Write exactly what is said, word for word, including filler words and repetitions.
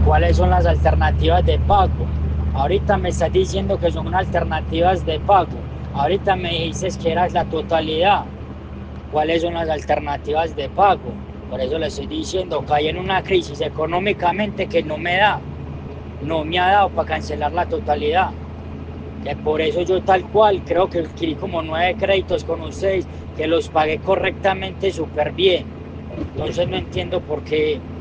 cuáles son las alternativas de pago. Ahorita me estás diciendo que son alternativas de pago. Ahorita me dices que era la totalidad. ¿Cuáles son las alternativas de pago? Por eso le estoy diciendo, caí en una crisis económicamente que no me da, no me ha dado para cancelar la totalidad. Que por eso yo tal cual creo que adquirí como nueve créditos con ustedes, que los pagué correctamente súper bien. Entonces no entiendo por qué